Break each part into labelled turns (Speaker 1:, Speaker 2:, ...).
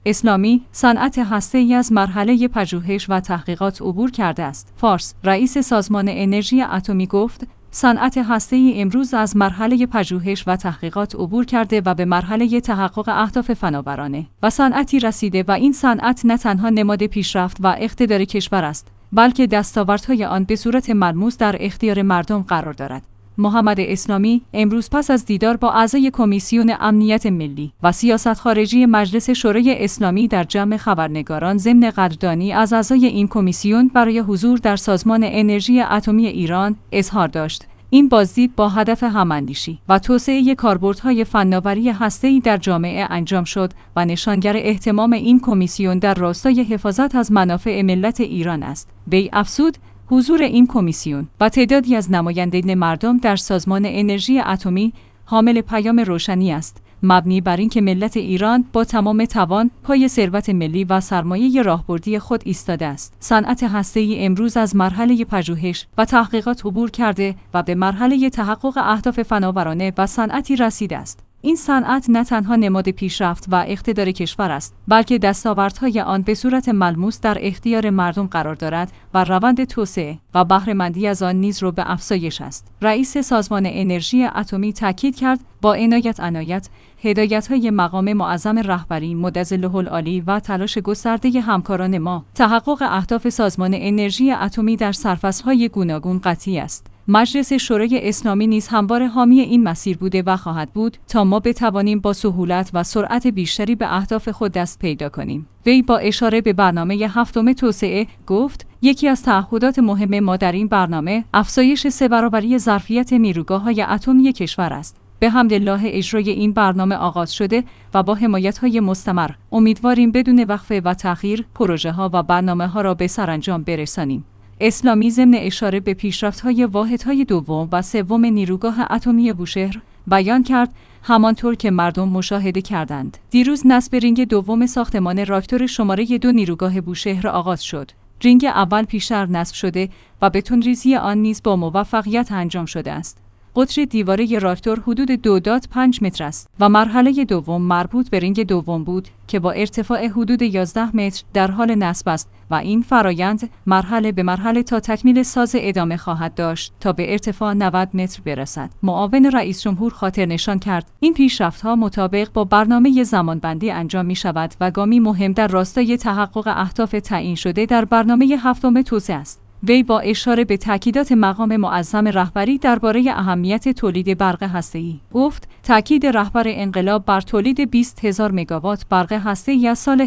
Speaker 1: اسلامی صنعت هسته‌ای از مرحله پژوهش و تحقیقات عبور کرده است. فارس رئیس سازمان انرژی اتمی گفت: صنعت هسته‌ای امروز از مرحله پژوهش و تحقیقات عبور کرده و به مرحله تحقق اهداف فناورانه و صنعتی رسیده و این صنعت نه تنها نماد پیشرفت و اقتدار کشور است، بلکه دستاوردهای آن به صورت ملموس در اختیار مردم قرار دارد. محمد اسلامی امروز پس از دیدار با اعضای کمیسیون امنیت ملی و سیاست خارجی مجلس شورای اسلامی در جمع خبرنگاران ضمن قدردانی از اعضای این کمیسیون برای حضور در سازمان انرژی اتمی ایران اظهار داشت. این بازدید با هدف هماندیشی و توسعه کاربردهای فناوری هسته‌ای در جامعه انجام شد و نشانگر اهتمام این کمیسیون در راستای حفاظت از منافع ملت ایران است. وی افزود: حضور این کمیسیون و تعدادی از نمایندگان مردم در سازمان انرژی اتمی حامل پیام روشنی است، مبنی بر اینکه ملت ایران با تمام توان پای ثروت ملی و سرمایه راهبردی خود ایستاده است. صنعت هسته‌ای امروز از مرحله پژوهش و تحقیقات عبور کرده و به مرحله تحقق اهداف فناورانه و صنعتی رسیده است. این صنعت نه تنها نماد پیشرفت و اقتدار کشور است، بلکه دستاوردهای آن به صورت ملموس در اختیار مردم قرار دارد و روند توسعه و بهره‌مندی از آن نیز رو به افزایش است. رئیس سازمان انرژی اتمی تاکید کرد: با عنایت هدایت‌های مقام معظم رهبری مدظله العالی و تلاش گسترده همکاران ما، تحقق اهداف سازمان انرژی اتمی در سرفصل‌های گوناگون قطعی است. مجلس شورای اسلامی نیز همواره حامی این مسیر بوده و خواهد بود تا ما بتوانیم با سهولت و سرعت بیشتری به اهداف خود دست پیدا کنیم. وی با اشاره به برنامه هفتم توسعه گفت: یکی از تعهدات مهم ما در این برنامه افزایش 3 برابری ظرفیت نیروگاه‌های اتمی کشور است. به حمدالله اجرای این برنامه آغاز شده و با حمایت‌های مستمر امیدواریم بدون وقفه و تأخیر پروژه‌ها و برنامه‌ها را به سرانجام برسانیم. اسلامی ضمن اشاره به پیشرفت‌های واحدهای دوم و سوم نیروگاه اتمی بوشهر بیان کرد: همانطور که مردم مشاهده کردند، دیروز نصب رینگ دوم ساختمان راکتور شماره 2 نیروگاه بوشهر آغاز شد. رینگ اول پیشتر نصب شده و بتون‌ریزی آن نیز با موفقیت انجام شده است. قطر دیواره راکتور حدود 2.5 متر است و مرحله دوم مربوط به رینگ دوم بود که با ارتفاع حدود 11 متر در حال نصب است و این فرایند مرحله به مرحله تا تکمیل ساز ادامه خواهد داشت تا به ارتفاع 90 متر برسد. معاون رئیس جمهور خاطر نشان کرد: این پیشرفت‌ها مطابق با برنامه زمانبندی انجام می‌شود و گامی مهم در راستای تحقق اهداف تعیین شده در برنامه هفتم توسعه است. وی با اشاره به تاکیدات مقام معظم رهبری درباره اهمیت تولید برق هسته‌ای گفت: تاکید رهبر انقلاب بر تولید 20,000 مگاوات برق هسته‌ای از سال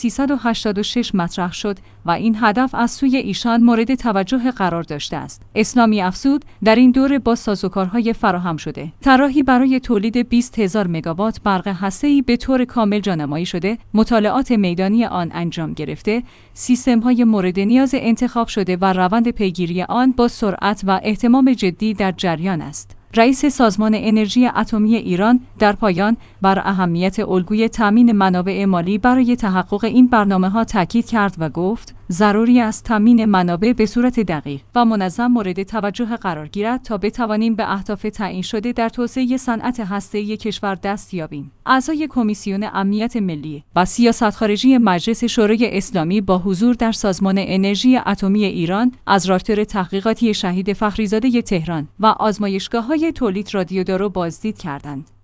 Speaker 1: 1386 مطرح شد و این هدف از سوی ایشان مورد توجه قرار داشته است. اسلامی افزود: در این دوره با سازوکارهای فراهم شده، طراحی برای تولید 20,000 مگاوات برق هسته‌ای به طور کامل جانمایی شده، مطالعات میدانی آن انجام گرفته، سیستم‌های مورد نیاز انتخاب شده و روند پیگیری آن با سرعت و اهتمام جدی در جریان است. رئیس سازمان انرژی اتمی ایران در پایان بر اهمیت الگوی تامین منابع مالی برای تحقق این برنامه‌ها تاکید کرد و گفت: ضروری است تامین منابع به صورت دقیق و منظم مورد توجه قرار گیرد تا بتوانیم به اهداف تعیین شده در توسعه صنعت هسته‌ای کشور دست یابیم. اعضای کمیسیون امنیت ملی و سیاست خارجی مجلس شورای اسلامی با حضور در سازمان انرژی اتمی ایران از راکتور تحقیقاتی شهید فخریزاده تهران و آزمایشگاه‌های تولید رادیودارو بازدید کردند.